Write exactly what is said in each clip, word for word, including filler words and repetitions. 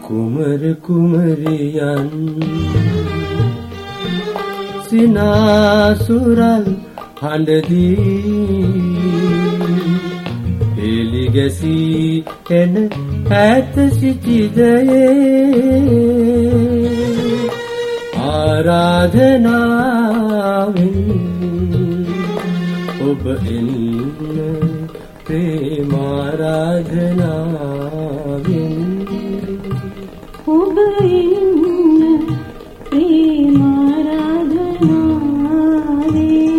කුමර කුමරියන් සිනාසුරල් හඬදී එලි ගැසී එන ඈත සිටිදයේ ආරාධනාවෙන් ඔබ එන්න ප්‍රේමාරාධනාවෙන් ඔබ එන්න ප්‍රේමාරාධනාවෙන්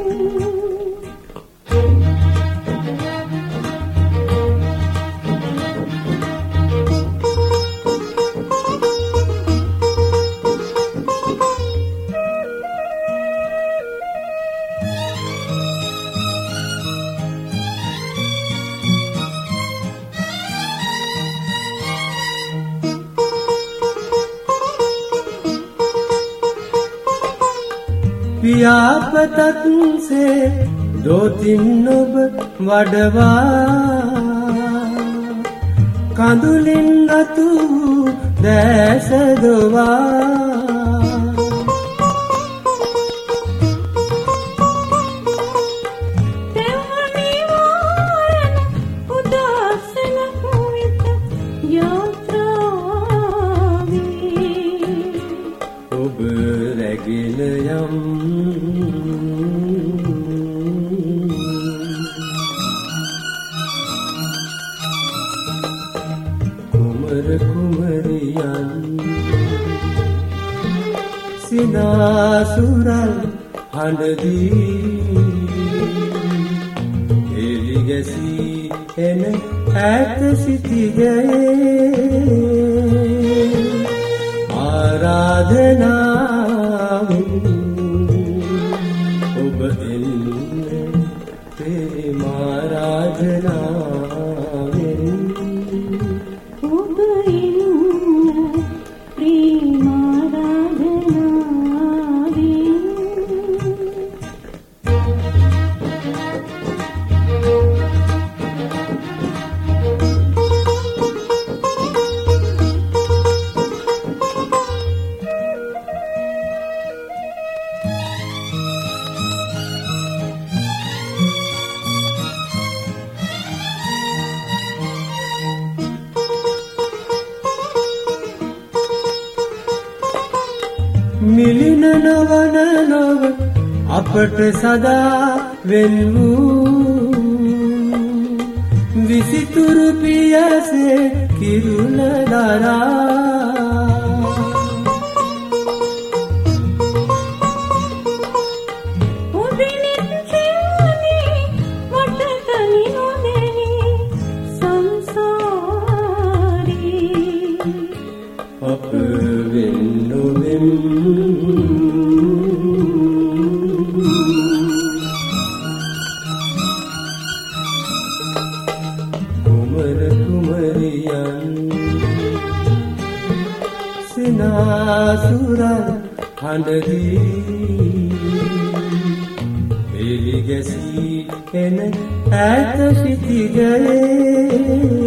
පියාපතත් සේ දෝතින් ඔබ වඩවා කඳුලින් රතු දැස දොවා තෙවනි වාරන උදාසන කුවිත යාත්‍රාවේ ඔබ රැගෙන යම් කුමරියන් සිනාසුරල් හඬදී එලි ගැසී එන ඈත සිටිදයේ ආරාධනාවෙන් ඔබ එන්න ප්‍රේමාරාධනාවෙන් ඔබ එන්න ප්‍රේමාරාධනාවෙන් මිලින නොවන ලොව අපට සදා වෙන් වූ විසිතුරු පියසේ කිරුළ දරා ඔබෙනිත් සිවුනේ වටතනි නොදෙනි සංසාරේ අප වෙන් නොවෙම් කුමර කුමරියන් සිනාසුරල් හඬදී එලි ගැසී එන ඈත සිටිදයේ